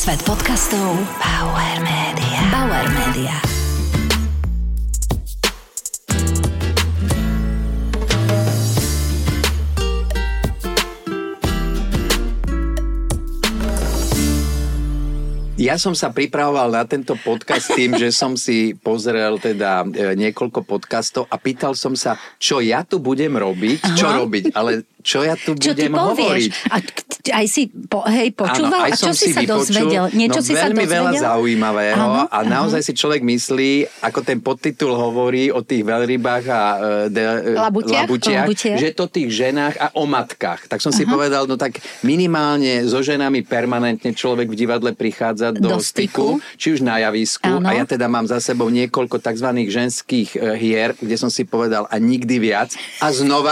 Svet podcastov Bauer Media. Bauer Media. Ja som sa pripravoval na tento podcast tým, že som si pozrel teda niekoľko podcastov a pýtal som sa, čo ja tu budem robiť, čo robiť, ale čo ja tu budem hovoriť. A aj si počúval? Áno, a čo si sa dozvedel? Niečo si sa veľmi dozvedel? Veľa zaujímavého a naozaj si človek myslí, ako ten podtitul hovorí o tých veľrybách a labutiach, že to tých ženách a o matkách. Tak som si povedal, no tak minimálne so ženami permanentne človek v divadle prichádza do styku, či už na javisku. Áno. A ja teda mám za sebou niekoľko tzv. Ženských hier, kde som si povedal a nikdy viac. A znova.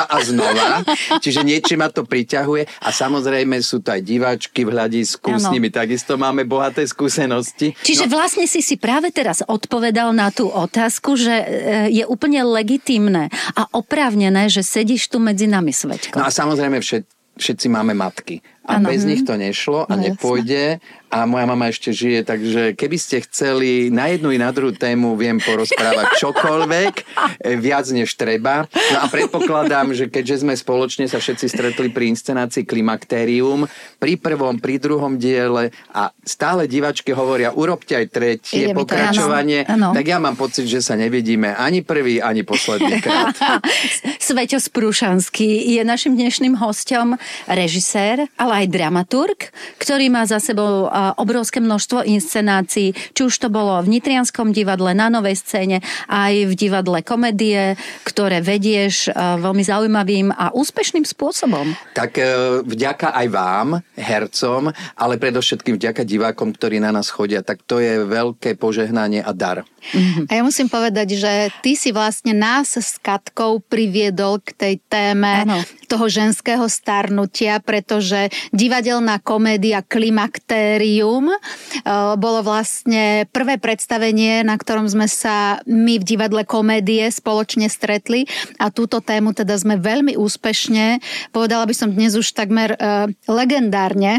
Čiže niečo ma to priťahuje. A samozrejme sú to aj diváčky v hľadisku. S nimi takisto máme bohaté skúsenosti. Čiže vlastne si práve teraz odpovedal na tú otázku, že je úplne legitímne a oprávnené, že sedíš tu medzi nami, Svetko. No a samozrejme všetci máme matky. A bez nich to nešlo a nepôjde. A moja mama ešte žije, takže keby ste chceli na jednu i na druhú tému, viem porozprávať čokoľvek, viac než treba. No a predpokladám, že keďže sme spoločne sa všetci stretli pri inscenácii Klimakterium, pri prvom, pri druhom diele a stále diváčky hovoria, urobte aj tretie pokračovanie, tak ja mám pocit, že sa nevidíme ani prvý, ani posledný krát. Sveťo Sprúšanský je našim dnešným hosťom, režisér, ale aj dramaturg, ktorý má za sebou obrovské množstvo inscenácií, či už to bolo v Nitrianskom divadle, na Novej scéne, aj v divadle Komédie, ktoré vedieš veľmi zaujímavým a úspešným spôsobom. Tak vďaka aj vám, hercom, ale predovšetkým vďaka divákom, ktorí na nás chodia, tak to je veľké požehnanie a dar. A ja musím povedať, že ty si vlastne nás s Katkou priviedol k tej téme toho ženského starnutia, pretože divadelná komédia Klimakterium bolo vlastne prvé predstavenie, na ktorom sme sa my v divadle Komédie spoločne stretli a túto tému teda sme veľmi úspešne, povedala by som dnes už takmer legendárne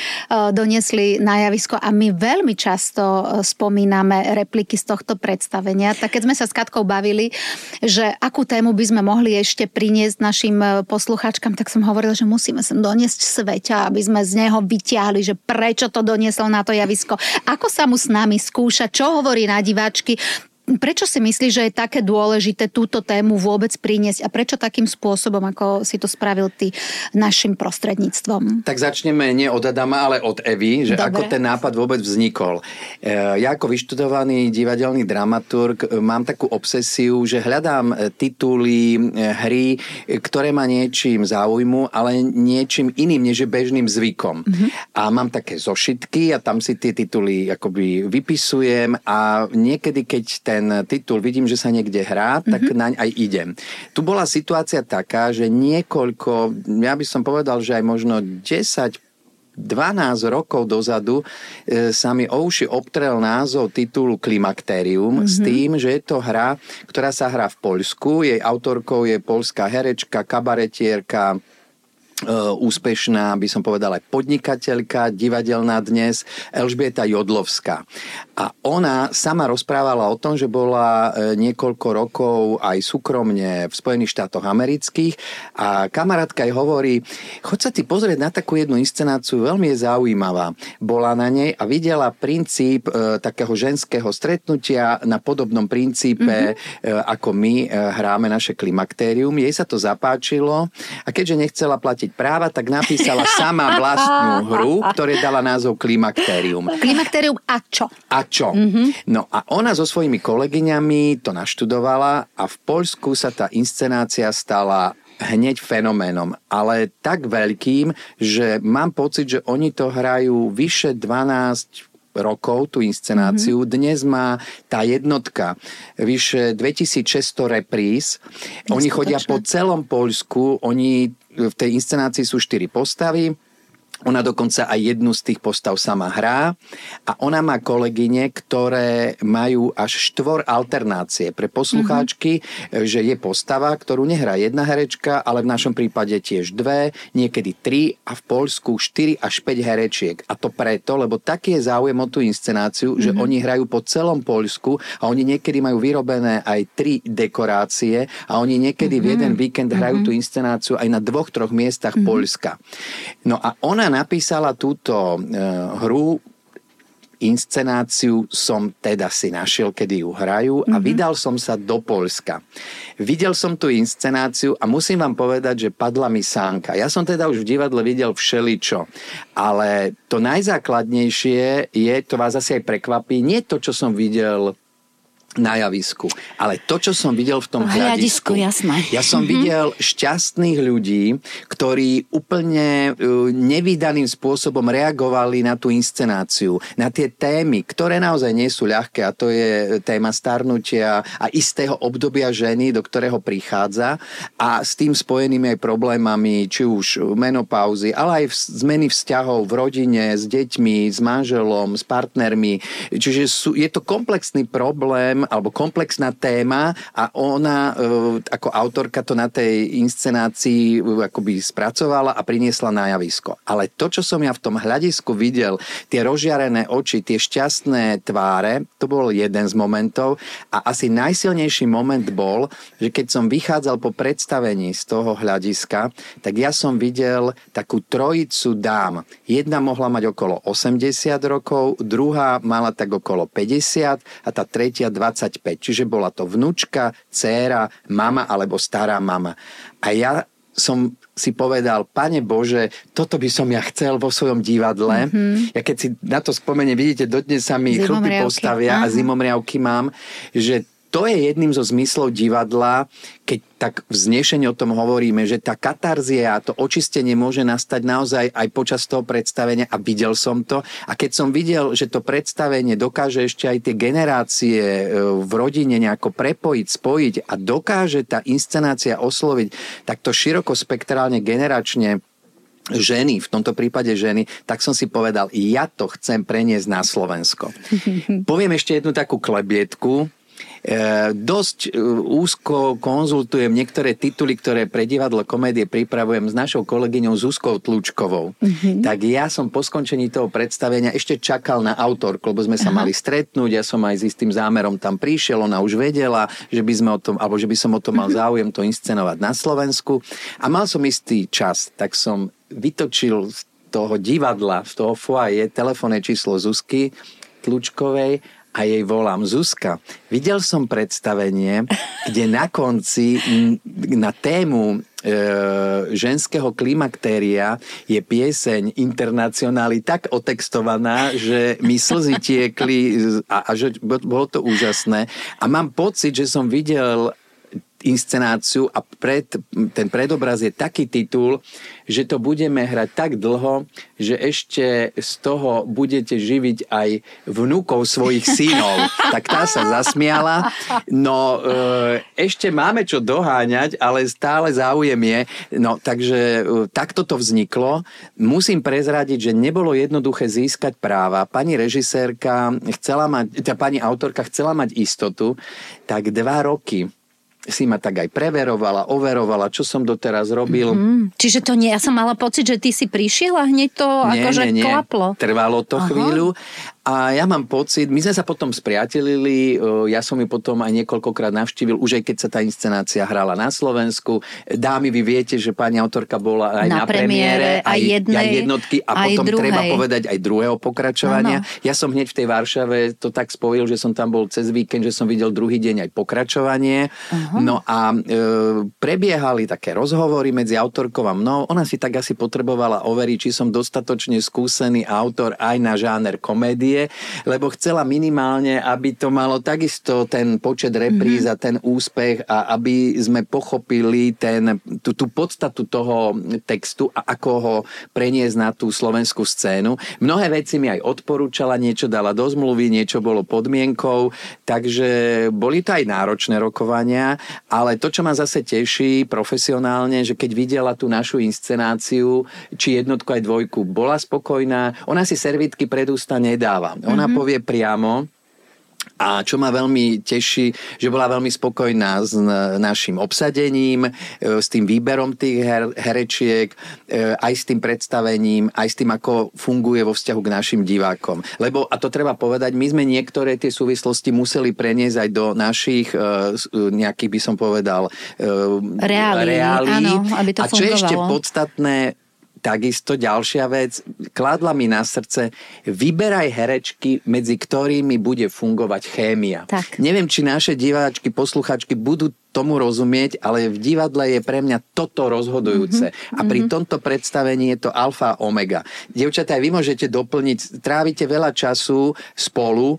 doniesli na javisko a my veľmi často spomíname repliky z tohto predstavenia. Tak keď sme sa s Katkou bavili, že akú tému by sme mohli ešte priniesť našim poslucháčkam, tak som hovorila, že musíme sem doniesť Sveťa, aby sme z neho vyťahli, že prečo to doniesol na to javisko, ako sa mu s nami skúša, čo hovorí na diváčky. Prečo si myslíš, že je také dôležité túto tému vôbec priniesť a prečo takým spôsobom, ako si to spravil ty našim prostredníctvom? Tak začneme nie od Adama, ale od Evy, že ako ten nápad vôbec vznikol. Ja ako vyštudovaný divadelný dramaturg mám takú obsesiu, že hľadám tituly, hry, ktoré ma niečím zaujmú, ale niečím iným, než bežným zvykom. A mám také zošitky a tam si tie tituly akoby vypisujem a niekedy, keď ten titul vidím, že sa niekde hrá, tak naň aj idem. Tu bola situácia taká, že niekoľko, ja by som povedal, že aj možno 10-12 rokov dozadu sa mi o uši obtrel názov titulu Klimakterium s tým, že je to hra, ktorá sa hrá v Poľsku. Jej autorkou je poľská herečka, kabaretierka, úspešná, by som povedal aj podnikateľka, divadelná dnes, Elžbieta Jodlovská. A ona sama rozprávala o tom, že bola niekoľko rokov aj súkromne v Spojených štátoch amerických a kamarátka jej hovorí, choď sa ty pozrieť na takú jednu inscenáciu, veľmi je zaujímavá. Bola na nej a videla princíp takého ženského stretnutia na podobnom princípe, ako my hráme naše Klimakterium. Jej sa to zapáčilo a keďže nechcela platiť práva, tak napísala sama vlastnú hru, ktoré dala názov Klimakterium. Klimakterium a čo? A čo? No a ona so svojimi kolegyňami to naštudovala a v Poľsku sa tá inscenácia stala hneď fenoménom, ale tak veľkým, že mám pocit, že oni to hrajú vyše 12 rokov, tú inscenáciu. Dnes má tá jednotka vyše 2600 repríz. Oni chodia po celom Poľsku, v tej inscenácii sú 4 postavy. Ona dokonca aj jednu z tých postav sama hrá a ona má kolegyne, ktoré majú až 4 alternácie pre poslucháčky, že je postava, ktorú nehrá jedna herečka, ale v našom prípade tiež 2, niekedy 3 a v Poľsku 4 až 5 herečiek. A to preto, lebo taký je záujem o tú inscenáciu, že oni hrajú po celom Poľsku a oni niekedy majú vyrobené aj 3 dekorácie a oni niekedy v jeden víkend hrajú tú inscenáciu aj na 2-3 miestach Poľska. No a ona napísala túto hru, inscenáciu som teda si našiel, kedy ju hrajú a vydal som sa do Poľska. Videl som tú inscenáciu a musím vám povedať, že padla mi sánka. Ja som teda už v divadle videl všeličo, ale to najzákladnejšie je, to vás asi aj prekvapí, nie to, čo som videl na javisku. Ale to, čo som videl v tom hľadisku, jasné. Ja som videl šťastných ľudí, ktorí úplne nevídaným spôsobom reagovali na tú inscenáciu, na tie témy, ktoré naozaj nie sú ľahké, a to je téma starnutia a istého obdobia ženy, do ktorého prichádza, a s tým spojenými aj problémami, či už menopauzy, ale aj zmeny vzťahov v rodine, s deťmi, s manželom, s partnermi. Čiže je to komplexný problém alebo komplexná téma a ona ako autorka to na tej inscenácii akoby spracovala a priniesla na javisko. Ale to, čo som ja v tom hľadisku videl, tie rozžiarené oči, tie šťastné tváre, to bol jeden z momentov a asi najsilnejší moment bol, že keď som vychádzal po predstavení z toho hľadiska, tak ja som videl takú trojicu dám. Jedna mohla mať okolo 80 rokov, druhá mala tak okolo 50 a tá tretia 25. Čiže bola to vnučka, dcéra, mama alebo stará mama. A ja som si povedal, Pane Bože, toto by som ja chcel vo svojom divadle. Ja keď si na to spomeniem, vidíte, dodnes sa mi chlupy postavia a zimomriavky mám, že to je jedným zo zmyslov divadla, keď tak vznešene o tom hovoríme, že tá katarzia, to očistenie môže nastať naozaj aj počas toho predstavenia a videl som to. A keď som videl, že to predstavenie dokáže ešte aj tie generácie v rodine nejako prepojiť, spojiť a dokáže tá inscenácia osloviť takto širokospektrálne generačne ženy, v tomto prípade ženy, tak som si povedal, ja to chcem preniesť na Slovensko. Poviem ešte jednu takú klebietku. Dosť úzko konzultujem niektoré tituly, ktoré pre divadlo komédie pripravujem s našou kolegyňou Zuzkou Tlučkovou. Tak ja som po skončení toho predstavenia ešte čakal na autorku, lebo sme sa mali stretnúť, ja som aj s istým zámerom tam prišiel, ona už vedela, že by sme o tom, alebo že by som o tom mal záujem to inscenovať na Slovensku a mal som istý čas, tak som vytočil z toho divadla, z toho foaje telefónne číslo Zuzky Tlučkovej a jej volám, Zuzka, videl som predstavenie, kde na konci na tému ženského klimaktéria je pieseň Internacionály tak otextovaná, že mi slzy tiekli a že bolo to úžasné. A mám pocit, že som videl inscenáciu a ten predobraz je taký titul, že to budeme hrať tak dlho, že ešte z toho budete živiť aj vnúkov svojich synov. Tak tá sa zasmiala. No, ešte máme čo doháňať, ale stále záujem je. No, takže takto to vzniklo. Musím prezradiť, že nebolo jednoduché získať práva. Pani režisérka pani autorka chcela mať istotu, tak 2 roky si ma tak aj preverovala, overovala, čo som doteraz robil. Čiže to nie, ja som mala pocit, že ty si prišiel a hneď to nie. Klaplo. Trvalo to chvíľu. A ja mám pocit, my sme sa potom spriatelili, ja som ju potom aj niekoľkokrát navštívil, už aj keď sa tá inscenácia hrala na Slovensku. Dámy, vy viete, že pani autorka bola aj na premiére, aj jednotky a aj potom druhej. Treba povedať aj druhého pokračovania. Ja som hneď v tej Varšave to tak spojil, že som tam bol cez víkend, že som videl druhý deň aj pokračovanie. No a prebiehali také rozhovory medzi autorkou a mnou. Ona si tak asi potrebovala overiť, či som dostatočne skúsený autor aj na žáner komédie. televízie, lebo chcela minimálne, aby to malo takisto ten počet repríz a ten úspech a aby sme pochopili tú podstatu toho textu a ako ho preniesť na tú slovenskú scénu. Mnohé veci mi aj odporúčala, niečo dala do zmluvy, niečo bolo podmienkou, takže boli to aj náročné rokovania, ale to, čo ma zase teší profesionálne, že keď videla tú našu inscenáciu, či jednotku aj dvojku, bola spokojná. Ona si servítky pred ústa nedáva. Ona povie priamo. A čo ma veľmi teší, že bola veľmi spokojná s našim obsadením, s tým výberom tých herečiek, aj s tým predstavením, aj s tým, ako funguje vo vzťahu k našim divákom. Lebo, a to treba povedať, my sme niektoré tie súvislosti museli preniesť aj do našich nejakých, by som povedal, reálí. Áno, aby to a čo fungovalo. je ešte podstatné, takisto ďalšia vec, kládla mi na srdce, vyberaj herečky, medzi ktorými bude fungovať chémia. Tak. Neviem, či naše diváčky, posluchačky budú tomu rozumieť, ale v divadle je pre mňa toto rozhodujúce. A pri tomto predstavení je to alfa a omega. Dievčatá, vy môžete doplniť, trávite veľa času spolu,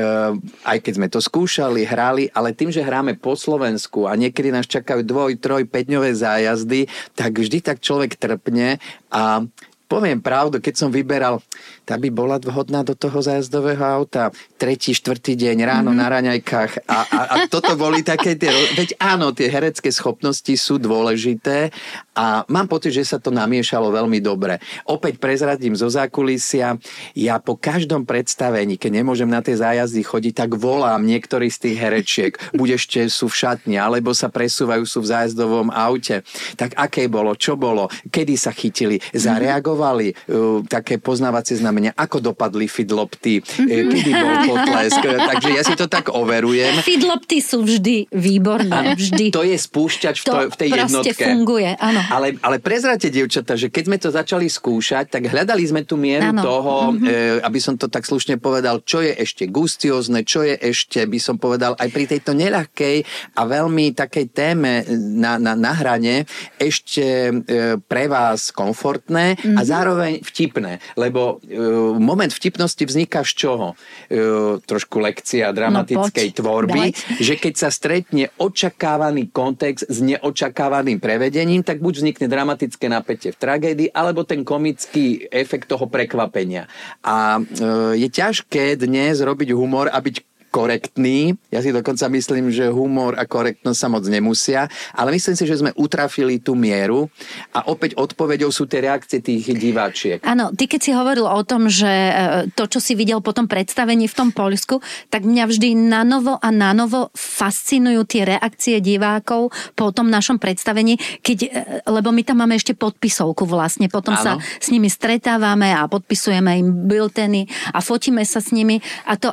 aj keď sme to skúšali, hrali, ale tým, že hráme po Slovensku a niekedy nás čakajú 2, 3, 5-dňové zájazdy, tak vždy tak človek trpne a poviem pravdu, keď som vyberal, tá by bola vhodná do toho zájazdového auta. 3., 4. deň ráno na raňajkách a toto boli také tie... Veď áno, tie herecké schopnosti sú dôležité a mám pocit, že sa to namiešalo veľmi dobre. Opäť prezradím zo zákulisia, ja po každom predstavení, keď nemôžem na tie zájazdy chodiť, tak volám niektorý z tých herečiek. Buď ešte sú v šatni, alebo sa presúvajú, sú v zájazdovom aute. Tak aké bolo, čo bolo, kedy sa chytili, zareagovali, také poznávacie znamenia, ako dopadli fidlopty, kedy bol potlesk. Takže ja si to tak overujem. Fidlopty sú vždy výborné, vždy. To je spúšťač v tej jednotke. To proste funguje, áno. Ale prezrate, dievčatá, že keď sme to začali skúšať, tak hľadali sme tú mieru toho, aby som to tak slušne povedal, čo je ešte gustiózne, čo je ešte, by som povedal, aj pri tejto neľahkej a veľmi takej téme na hrane ešte pre vás komfortné a zároveň vtipné. Lebo moment vtipnosti vzniká z čoho? Trošku lekcia dramatickej tvorby, že keď sa stretne očakávaný kontext s neočakávaným prevedením, tak buď vznikne dramatické napätie v tragédii, alebo ten komický efekt toho prekvapenia. A je ťažké dnes robiť humor a byť korektný. Ja si dokonca myslím, že humor a korektnosť sa moc nemusia, ale myslím si, že sme utrafili tú mieru a opäť odpoveďou sú tie reakcie tých diváčiek. Áno, ty keď si hovoril o tom, že to, čo si videl po tom predstavení v tom Poľsku, tak mňa vždy nanovo fascinujú tie reakcie divákov po tom našom predstavení, lebo my tam máme ešte podpisovku vlastne, potom sa s nimi stretávame a podpisujeme im bilteny a fotíme sa s nimi a to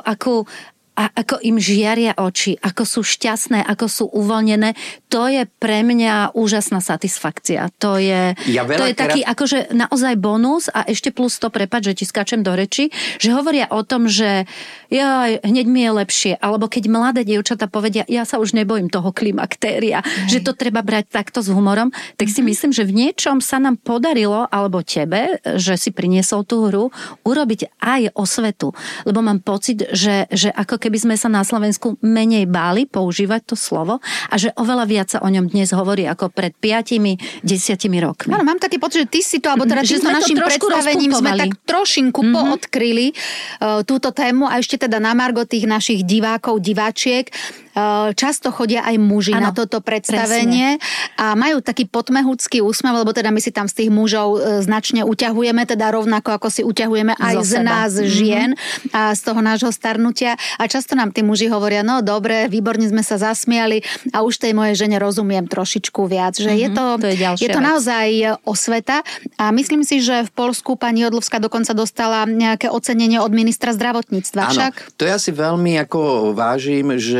ako im žiaria oči, ako sú šťastné, ako sú uvoľnené, to je pre mňa úžasná satisfakcia. To je taký akože naozaj bonus a ešte plus to, prepáč, že ti skáčem do reči, že hovoria o tom, že hneď mi je lepšie, alebo keď mladé dievčatá povedia, ja sa už nebojím toho klimaktéria, že to treba brať takto s humorom, tak si myslím, že v niečom sa nám podarilo, alebo tebe, že si priniesol tú hru, urobiť aj osvetu. Lebo mám pocit, že ako keby sme sa na Slovensku menej báli používať to slovo a že oveľa viac sa o ňom dnes hovorí ako pred 5-10 rokmi. Áno, mám taký pocit, že ty si to, alebo teda týmto našim predstavením sme tak trošinku poodkryli túto tému a ešte teda na margo tých našich divákov, diváčiek. Často chodia aj muži na toto predstavenie a majú taký potmehúcky úsmev, lebo teda my si tam z tých mužov značne uťahujeme, teda rovnako ako si uťahujeme aj z nás žien a z toho nášho starnutia. A často nám tí muži hovoria, no dobre, výborne sme sa zasmiali a už tej mojej žene rozumiem trošičku viac. Že je to naozaj osveta a myslím si, že v Poľsku pani Jodlovská dokonca dostala nejaké ocenenie od ministra zdravotníctva. Áno, to ja si veľmi vážim, že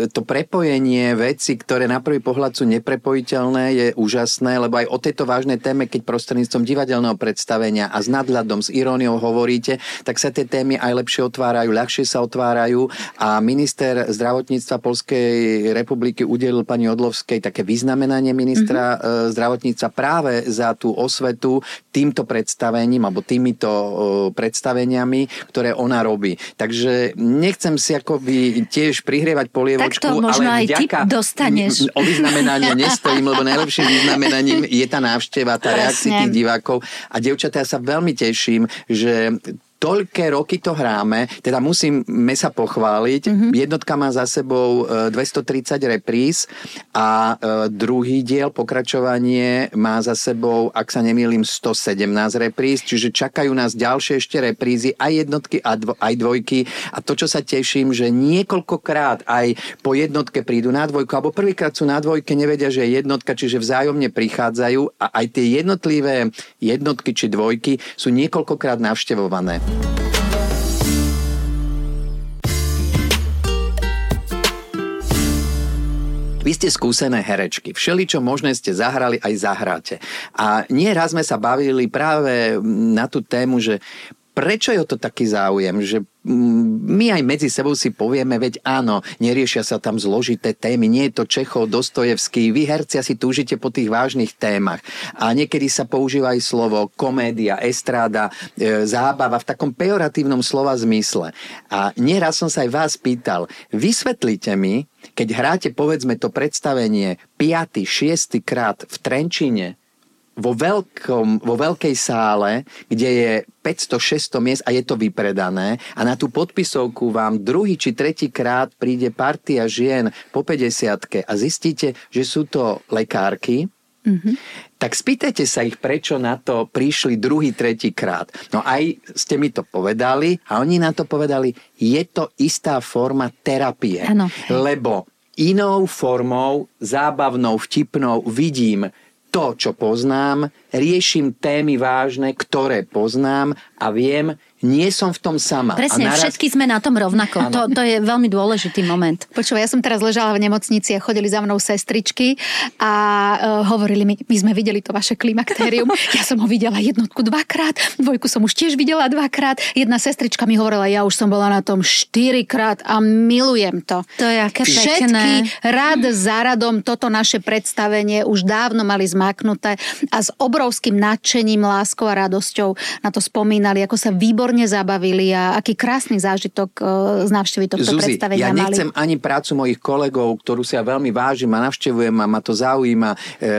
to prepojenie vecí, ktoré na prvý pohľad sú neprepojiteľné, je úžasné, lebo aj o tejto vážnej téme, keď prostredníctvom divadelného predstavenia a s nadhľadom, s iróniou hovoríte, tak sa tie témy aj lepšie otvárajú, ľahšie sa otvárajú a minister zdravotníctva Poľskej republiky udelil pani Odlovskej také vyznamenanie ministra zdravotníctva práve za tú osvetu týmto predstavením alebo týmito predstaveniami, ktoré ona robí. Takže nechcem si akoby tiež prihrievať polievočku, tak to možno ale aj ty dostaneš. O vyznamenanie nestojím, lebo najlepším vyznamenaním je tá návšteva, tá reakcia tých divákov. A dievčatá, ja sa veľmi teším, že toľké roky to hráme, teda musíme sa pochváliť. Jednotka má za sebou 230 repríz a druhý diel, pokračovanie, má za sebou, ak sa nemýlim, 117 repríz, čiže čakajú nás ďalšie ešte reprízy, aj jednotky, aj dvojky. A to, čo sa teším, že niekoľkokrát aj po jednotke prídu na dvojku, alebo prvýkrát sú na dvojke, nevedia, že je jednotka, čiže vzájomne prichádzajú a aj tie jednotlivé jednotky či dvojky sú niekoľkokrát navštevované. Vy ste skúsené herečky. Všeličo možné ste zahrali, aj zahráte. A nie raz sme sa bavili práve na tú tému, že prečo je o to taký záujem, že my aj medzi sebou si povieme, veď áno, neriešia sa tam zložité témy, nie je to Čechov, Dostojevský, vy herci si túžite po tých vážnych témach. A niekedy sa používa aj slovo komédia, estráda, zábava v takom pejoratívnom slova zmysle. A nieraz som sa aj vás pýtal, vysvetlite mi, keď hráte, povedzme, to predstavenie 5., 6. krát v Trenčíne, vo veľkej sále, kde je 500-600 miest a je to vypredané a na tú podpisovku vám druhý či tretí krát príde partia žien po 50-ke a zistíte, že sú to lekárky, tak spýtajte sa ich, prečo na to prišli druhý, tretí krát. No aj ste mi to povedali a oni na to povedali, je to istá forma terapie. Ano. Lebo inou formou, zábavnou, vtipnou vidím to, čo poznám, riešim témy vážne, ktoré poznám a viem, nie som v tom sama. Presne, všetky sme na tom rovnako. To je veľmi dôležitý moment. Počúvaj, ja som teraz ležala v nemocnici a chodili za mnou sestričky a hovorili mi, my sme videli to vaše klimaktérium. Ja som ho videla jednotku 2-krát, dvojku som už tiež videla 2-krát. Jedna sestrička mi hovorila, ja už som bola na tom 4-krát a milujem to. To je aké pekné. Všetky rad za radom toto naše predstavenie už dávno mali zmáknuté a s obrovským nadšením, láskou a radosťou na to spomínali, ako sa výborne zabavili a aký krásny zážitok z návštevy tohto predstavenia mali. Ja nechcem ani prácu mojich kolegov, ktorú si ja veľmi vážim a navštevujem a ma to zaujíma,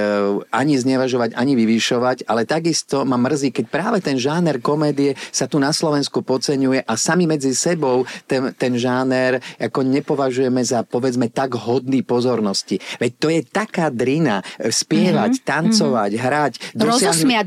ani znevažovať, ani vyvyšovať, ale takisto ma mrzí, keď práve ten žáner komédie sa tu na Slovensku podceňuje a sami medzi sebou ten žáner ako nepovažujeme za, povedzme, tak hodný pozornosti. Veď to je taká drina spievať, tancovať, hrať, rozosmiať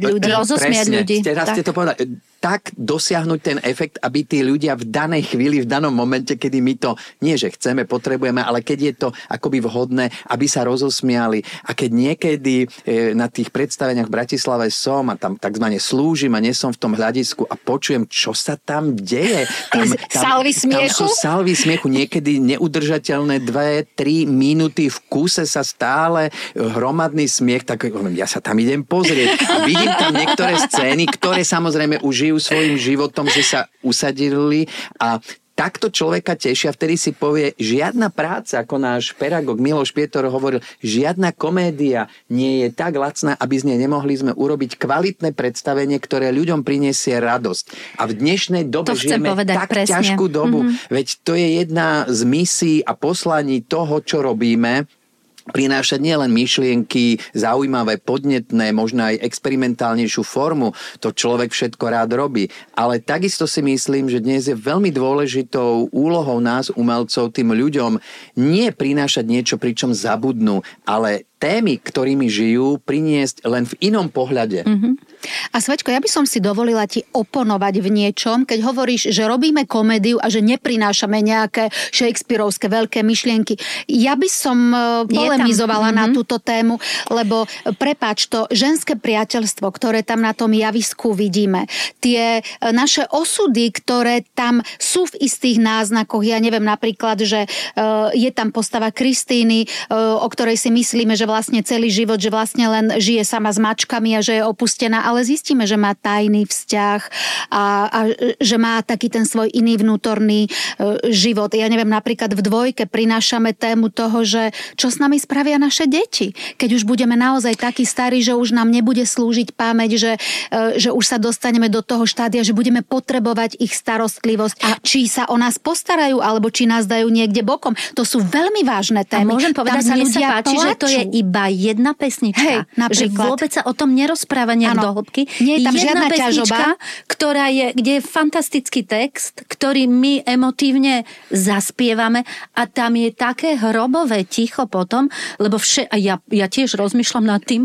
ľudí. Teraz ste to povedali. Tak dosiahnuť ten efekt, aby tí ľudia v danej chvíli, v danom momente, kedy my to nie, že chceme, potrebujeme, ale keď je to akoby vhodné, aby sa rozosmiali. A keď niekedy na tých predstaveniach v Bratislave som a tam takzvané slúžim a nie som v tom hľadisku a počujem, čo sa tam deje. Salvy smiechu? Tam sú salvy smiechu, niekedy neudržateľné 2-3 minúty v kúse sa stále hromadný smiech, tak ja sa tam idem pozrieť a vidím tam niektoré scény, ktoré samozrejme už svojím životom, že sa usadili a takto človeka tešia, vtedy si povie, žiadna práca, ako náš pedagóg Miloš Pietor hovoril, žiadna komédia nie je tak lacná, aby z nej nemohli sme urobiť kvalitné predstavenie, ktoré ľuďom prinesie radosť. A v dnešnej dobe žijeme tak presne. Ťažkú dobu, veď to je jedna z misií a poslaní toho, čo robíme, prinášať nielen myšlienky zaujímavé, podnetné, možno aj experimentálnejšiu formu, to človek všetko rád robí. Ale takisto si myslím, že dnes je veľmi dôležitou úlohou nás, umelcov, tým ľuďom nie prinášať niečo, pričom zabudnú, ale témy, ktorými žijú, priniesť len v inom pohľade. A Svečko, ja by som si dovolila ti oponovať v niečom, keď hovoríš, že robíme komédiu a že neprinášame nejaké shakespearovské veľké myšlienky. Ja by som polemizovala na túto tému, lebo prepáč, to ženské priateľstvo, ktoré tam na tom javisku vidíme, tie naše osudy, ktoré tam sú v istých náznakoch, ja neviem napríklad, že je tam postava Kristíny, o ktorej si myslíme, že vlastne celý život, že vlastne len žije sama s mačkami a že je opustená, ale zistíme, že má tajný vzťah a že má taký ten svoj iný vnútorný život. Ja neviem, napríklad v Dvojke prinášame tému toho, že čo s nami spravia naše deti. Keď už budeme naozaj takí starí, že už nám nebude slúžiť pamäť, že už sa dostaneme do toho štádia, že budeme potrebovať ich starostlivosť. A či sa o nás postarajú, alebo či nás dajú niekde bokom. To sú veľmi vážne témy. A môžem povedať, mne sa páči, že to je iba jedna pesnička. Hej, že vôbec sa o tom nerozpráva nejak do hĺbky. Nie je tam jedna žiadna pesnička, kde je fantastický text, ktorý my emotívne zaspievame a tam je také hrobové ticho potom, lebo ja tiež rozmýšľam nad tým,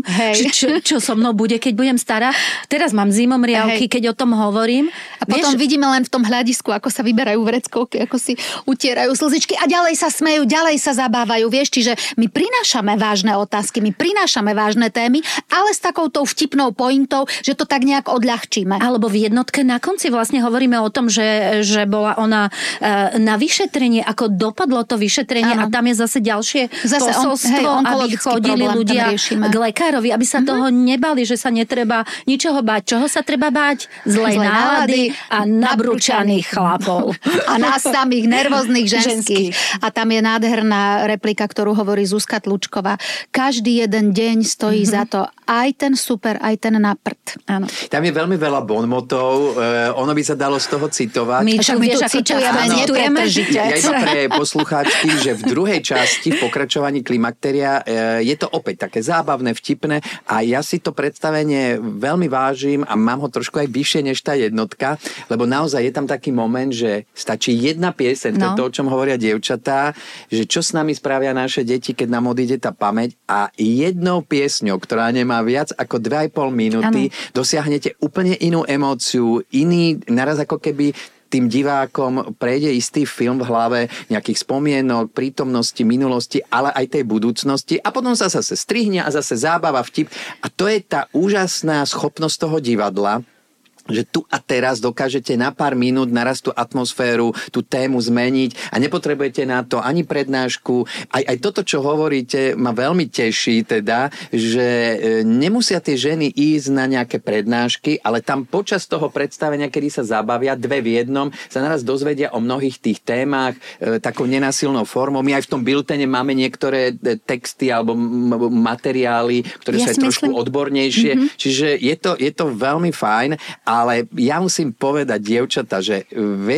čo so mnou bude, keď budem stará. Teraz mám zimomriavky, keď o tom hovorím. A potom vidíme len v tom hľadisku, ako sa vyberajú vreckovky, ako si utierajú slzičky a ďalej sa smejú, ďalej sa zabávajú. Vieš, čiže my prinášame vážne otázky, my prinášame vážne témy, ale s takouto vtipnou pointou, že to tak nejak odľahčíme. Alebo v jednotke na konci vlastne hovoríme o tom, že bola ona na vyšetrenie, ako dopadlo to vyšetrenie a tam je zase ďalšie posolstvo, aby chodili ľudia k lekárovi, aby sa toho nebali, že sa netreba ničoho báť. Čoho sa treba bať? Zlej nálady a nabrúčaných chlapov. A nás samých nervóznych ženských. A tam je nádherná replika, ktorú hovorí Zuzka Tlučková. Každý jeden deň stojí za to. Aj ten super, aj ten na prd. Áno. Tam je veľmi veľa bonmotov. Ono by sa dalo z toho citovať. My tu citujeme, nepretržite. Ja iba pre poslucháčky, že v druhej časti, v pokračovaní Klimaktéria, je to opäť také zábavné, vtipné a ja si to predstavenie veľmi vážim a mám ho trošku aj vyššie než tá jednotka, lebo naozaj je tam taký moment, že stačí jedna pieseň, to je to, o čom hovoria dievčatá, že čo s nami spravia naše deti, keď nám odíde tá pamäť a jednou piesňou, ktorá nemá viac ako 2,5 minúty, dosiahnete úplne inú emóciu, naraz ako keby tým divákom prejde istý film v hlave nejakých spomienok, prítomnosti, minulosti, ale aj tej budúcnosti a potom sa zase strihne a zase zábava, vtip. A to je tá úžasná schopnosť toho divadla, že tu a teraz dokážete na pár minút naraz tú atmosféru, tú tému zmeniť a nepotrebujete na to ani prednášku. Aj toto, čo hovoríte, ma veľmi teší teda, že nemusia tie ženy ísť na nejaké prednášky, ale tam počas toho predstavenia, kedy sa zabavia, dve v jednom, sa naraz dozvedia o mnohých tých témach takou nenásilnou formou. My aj v tom biltene máme niektoré texty alebo materiály, ktoré sú aj trošku odbornejšie. Čiže je to veľmi fajn. Ale ja musím povedať, dievčatá, že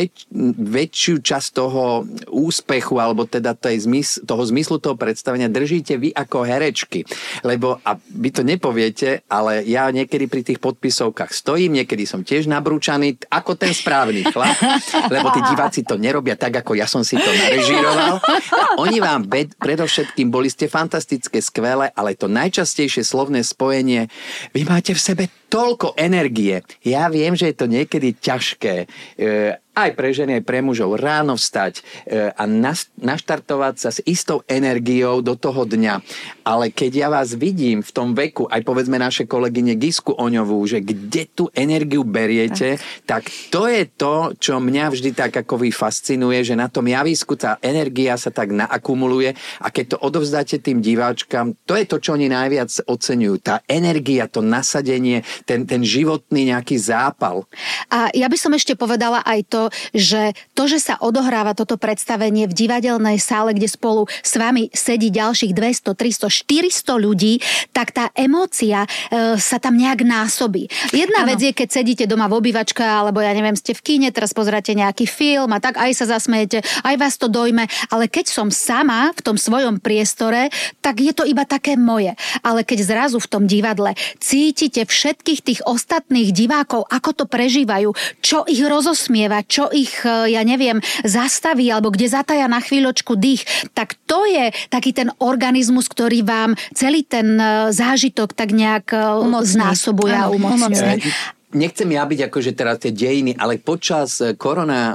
väčšiu časť toho úspechu, alebo teda toho zmyslu toho predstavenia držíte vy ako herečky. Lebo, a vy to nepoviete, ale ja niekedy pri tých podpisovkách stojím, niekedy som tiež nabrúčaný, ako ten správny chlap, lebo tí diváci to nerobia tak, ako ja som si to narežíroval. A oni vám predovšetkým boli ste fantastické, skvelé, ale to najčastejšie slovné spojenie, vy máte v sebe toľko energie. Ja viem, že je to niekedy ťažké aj pre ženy, aj pre mužov ráno vstať a naštartovať sa s istou energiou do toho dňa. Ale keď ja vás vidím v tom veku, aj povedzme naše kolegyne Gisku Oňovú, že kde tú energiu beriete, tak to je to, čo mňa vždy tak ako vy fascinuje, že na tom javisku tá energia sa tak naakumuluje a keď to odovzdáte tým diváčkam, to je to, čo oni najviac oceňujú. Tá energia, to nasadenie, ten životný nejaký zápal. A ja by som ešte povedala aj to, že sa odohráva toto predstavenie v divadelnej sále, kde spolu s vami sedí ďalších 200, 300, 400 ľudí, tak tá emócia sa tam nejak násobí. Jedna vec je, keď sedíte doma v obývačke, alebo ja neviem, ste v kíne, teraz pozeráte nejaký film a tak aj sa zasmejete, aj vás to dojme, ale keď som sama v tom svojom priestore, tak je to iba také moje. Ale keď zrazu v tom divadle cítite všetkých tých ostatných divákov, ako to prežívajú, čo ich rozosmieva, čo ich, ja neviem, zastaví alebo kde zataja na chvíľočku dých, tak to je taký ten organizmus, ktorý vám celý ten zážitok tak nejak znásobuje a umocňuje. Nechcem ja byť akože teraz tie dejiny, ale počas korona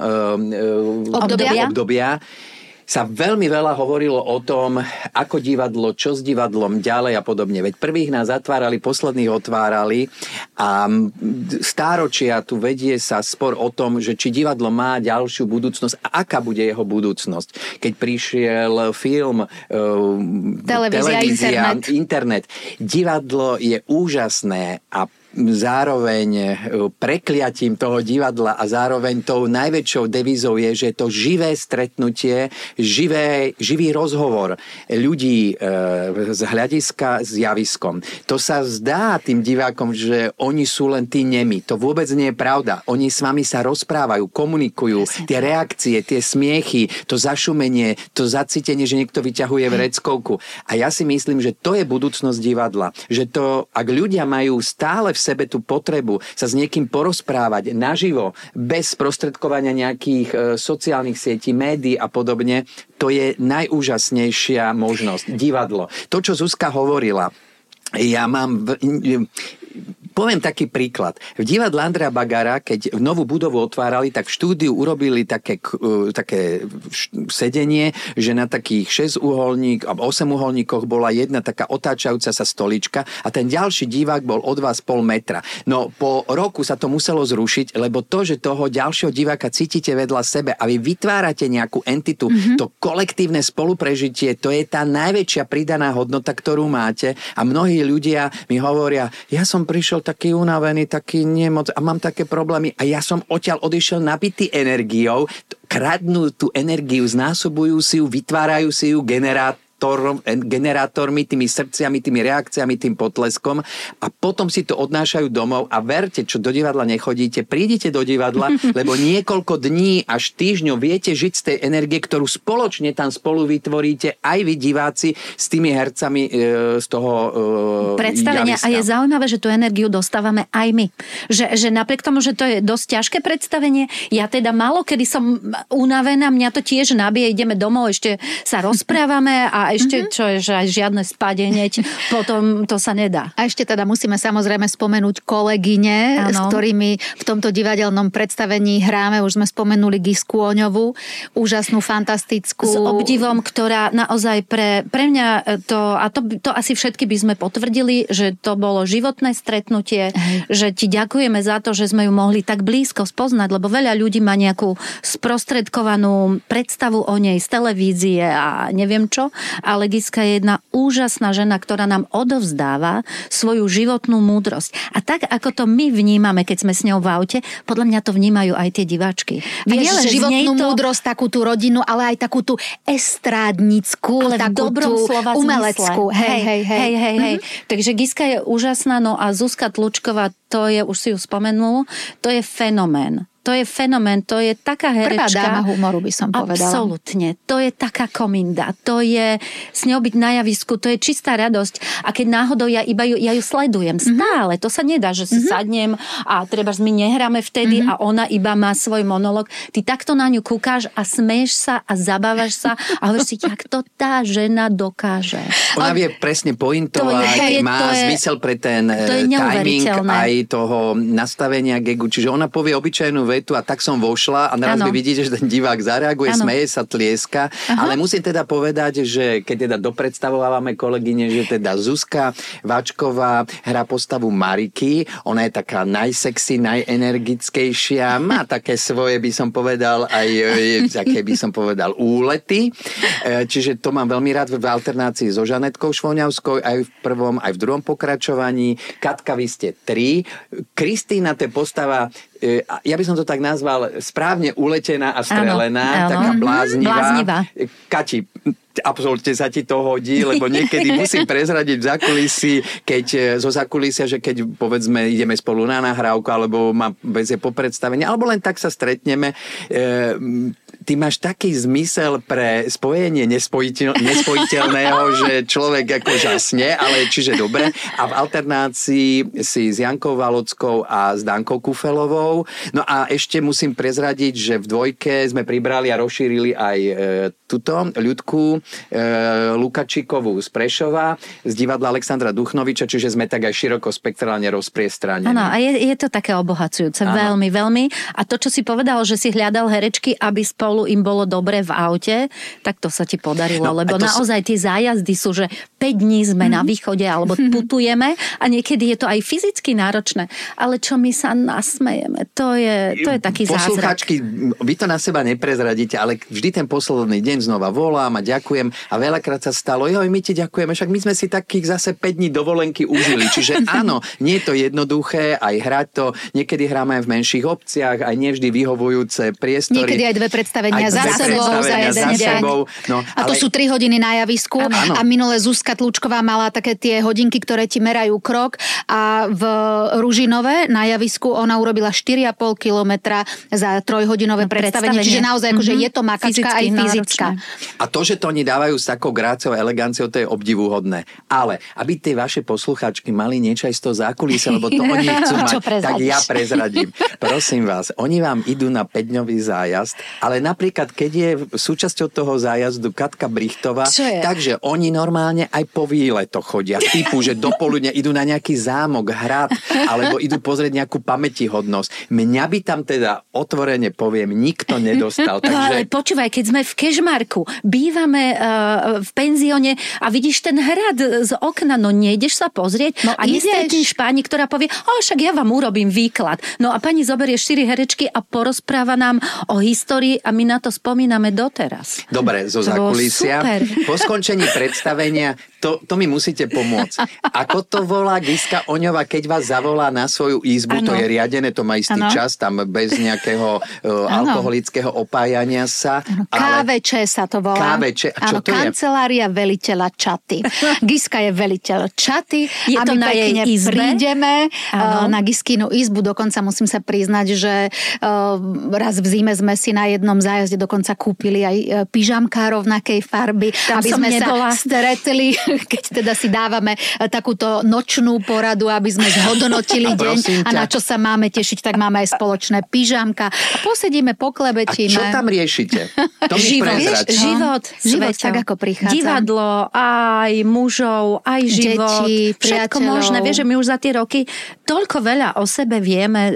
obdobia sa veľmi veľa hovorilo o tom, ako divadlo, čo s divadlom ďalej a podobne. Veď prvých nás zatvárali, posledných otvárali a stáročia tu vedie sa spor o tom, že či divadlo má ďalšiu budúcnosť a aká bude jeho budúcnosť. Keď prišiel film, televízia, internet. Divadlo je úžasné a zároveň prekliatím toho divadla a zároveň tou najväčšou devízou je, že to živé stretnutie, živý rozhovor ľudí z hľadiska s javiskom. To sa zdá tým divákom, že oni sú len tí nemi. To vôbec nie je pravda. Oni s vami sa rozprávajú, komunikujú. Tie reakcie, tie smiechy, to zašumenie, to zacítenie, že niekto vyťahuje vreckovku. A ja si myslím, že to je budúcnosť divadla. Že to, ak ľudia majú stále v sebe tú potrebu sa s niekým porozprávať naživo, bez sprostredkovania nejakých sociálnych sietí, médií a podobne, to je najúžasnejšia možnosť. Divadlo. To, čo Zuzka hovorila, ja mám... Poviem taký príklad. V divadle Andreja Bagara, keď novú budovu otvárali, tak v štúdiu urobili také sedenie, že na takých 6 uholník a 8 uholníkoch bola jedna taká otáčajúca sa stolička a ten ďalší divák bol od vás 0,5 metra. No po roku sa to muselo zrušiť, lebo to, že toho ďalšieho diváka cítite vedľa sebe a vy vytvárate nejakú entitu, to kolektívne spoluprežitie, to je tá najväčšia pridaná hodnota, ktorú máte a mnohí ľudia mi hovoria, ja som prišiel taký unavený, taký nemoc a mám také problémy a ja som odtiaľ odišiel nabitý energiou, kradnú tú energiu, znásobujú si ju, vytvárajú si ju generátormi, tými srdciami, tými reakciami, tým potleskom a potom si to odnášajú domov a verte, čo do divadla nechodíte, prídite do divadla, lebo niekoľko dní až týždňov viete žiť z tej energie, ktorú spoločne tam spolu vytvoríte aj vy diváci s tými hercami z toho predstavenia. Javiska. A je zaujímavé, že tú energiu dostávame aj my. Že napriek tomu, že to je dosť ťažké predstavenie, ja teda málo kedy som unavená, mňa to tiež nabije, ideme domov, ešte sa rozprávame a ešte, čo je, že aj žiadne spade hneď, potom to sa nedá. A ešte teda musíme samozrejme spomenúť kolegyne, s ktorými v tomto divadelnom predstavení hráme. Už sme spomenuli Gisku Oňovú, úžasnú, fantastickú. S obdivom, ktorá naozaj pre mňa to asi všetky by sme potvrdili, že to bolo životné stretnutie, že ti ďakujeme za to, že sme ju mohli tak blízko spoznať, lebo veľa ľudí má nejakú sprostredkovanú predstavu o nej z televízie a neviem čo, ale Giska je jedna úžasná žena, ktorá nám odovzdáva svoju životnú múdrosť. A tak, ako to my vnímame, keď sme s ňou v aute, podľa mňa to vnímajú aj tie diváčky. A nielen životnú múdrosť, takú tú rodinu, ale aj takú tú estrádnickú, ale takú tú umeleckú. Hej. Takže Giska je úžasná, no a Zuzka Tlučková, to je, už si ju spomenul, to je fenomén. To je fenomén, to je taká herečka. Prvá dáma humoru by som povedala. Absolútne. To je taká kominda. To je s ňou byť na javisku, to je čistá radosť. A keď náhodou ja ju sledujem stále, to sa nedá, že si sadnem a trebárs my nehráme vtedy a ona iba má svoj monolog. Ty takto na ňu kúkáš a smeješ sa a zabávaš sa a hovoríš si, jak to tá žena dokáže. Ona vie presne pointovať, má zmysel pre ten timing aj toho nastavenia gegu. Čiže ona povie obyčajnú vetu a tak som vošla a naraz vy vidíte, že ten divák zareaguje, smeje sa, tlieska. Ale musím teda povedať, že keď teda dopredstavovávame kolegyne, že teda Zuzka Váčková hrá postavu Mariky, ona je taká najsexy, najenergickejšia, má také svoje, by som povedal, aj také by som povedal úlety. Čiže to mám veľmi rád v alternácii so Žanetkou Švoňavskou aj v prvom, aj v druhom pokračovaní. Katka, vy ste 3. Kristýna, to je postava, ja by som to tak nazval, správne uletená a strelená, taká bláznivá. Kati, absolútne sa ti to hodí, lebo niekedy musím prezradiť v zákulisí, keď zo zákulisia, že keď povedzme ideme spolu na nahrávku, alebo ma vezie po predstavení, alebo len tak sa stretneme, ty máš taký zmysel pre spojenie nespojiteľného, že človek ako žasne, ale čiže dobre. A v alternácii si s Jankou Valockou a s Dankou Kufelovou Zuzkou. No a ešte musím prezradiť, že v dvojke sme pribrali a rozšírili aj túto Ľudku Lukačíkovú z Prešova, z divadla Alexandra Duchnoviča, čiže sme tak aj širokospektrálne rozpriestranení. Áno, a je to také obohacujúce, veľmi, veľmi. A to, čo si povedal, že si hľadal herečky, aby spolu im bolo dobre v aute, tak to sa ti podarilo, lebo naozaj tie zájazdy sú, že 5 dní sme na východe alebo putujeme a niekedy je to aj fyzicky náročné. Ale čo my sa nasmejeme, to je taký zázrak. Poslucháčky, vy to na seba neprezradíte, ale vždy ten posledný deň znova volám a ďakujem a veľakrát sa stalo, my ti ďakujeme, však my sme si takých zase 5 dní dovolenky užili. Čiže áno, nie je to jednoduché aj hrať to, niekedy hráme aj v menších obciach, aj nevždy vyhovujúce priestory. Niekedy aj 2 predstavenia za sebou. No, a to sú 3 hodiny na javisku. Áno. A minule Zuzka Tlučková mala také tie hodinky, ktoré ti merajú krok a v Ružinove na javisku ona urobila 4,5 kilometra za 3-hodinové predstavenie. Čiže naozaj akože je to makačka aj fyzická. A to, že to oni dávajú s takou gráciou a eleganciou, to je obdivuhodné. Ale aby tie vaše poslucháčky mali niečo aj z toho zákulisia, lebo to oni chcú mať, tak ja prezradím. Prosím vás, oni vám idú na 5-dňový zájazd, ale napríklad, keď je súčasťou toho zájazdu Katka Brichtová, takže oni normálne aj po výletoch chodia. Typu, že dopoludne idú na nejaký zámok, hrad, alebo idú pozrieť nejakú pamätihodnosť. Mňa by tam teda otvorene poviem, nikto nedostal. Takže... Ale počúvaj, keď sme v Kežmarku, bývame v penzióne a vidíš ten hrad z okna, no nejdeš sa pozrieť? No a nie je tiež pani, ktorá povie, však ja vám urobím výklad. No a pani zoberie 4 herečky a porozpráva nám o histórii a my na to spomíname doteraz. Dobre, zo zákulisia. Po skončení predstavenia, to mi musíte pomôcť. Ako to volá Giska Oňová, keď vás zavolá na svoju izbu, to je riadené, to má istý čas, tam bez nejakého alkoholického opájania sa. KVČ sa to volá. KVČ, a čo to je? Kancelária veliteľa Čaty. Giska je veliteľ Čaty. Je to na jej izbe? Prídeme na Giskinu izbu, dokonca musím sa priznať, že raz v zime sme si na jednom zájazde dokonca kúpili aj pyžamka rovnakej farby, tam aby sme sa stretli, keď teda si dávame takúto nočnú poradu, aby sme zhodnotili deň a na čo sa máme tešiť, tak máme aj spoločné pyžamka a posedíme, poklebetíme. A čo tam riešite? To mi prezrať. Život, tak ako prichádza. Divadlo, aj mužov, aj život. Deti, všetko možné. Vieš, že my už za tie roky toľko veľa o sebe vieme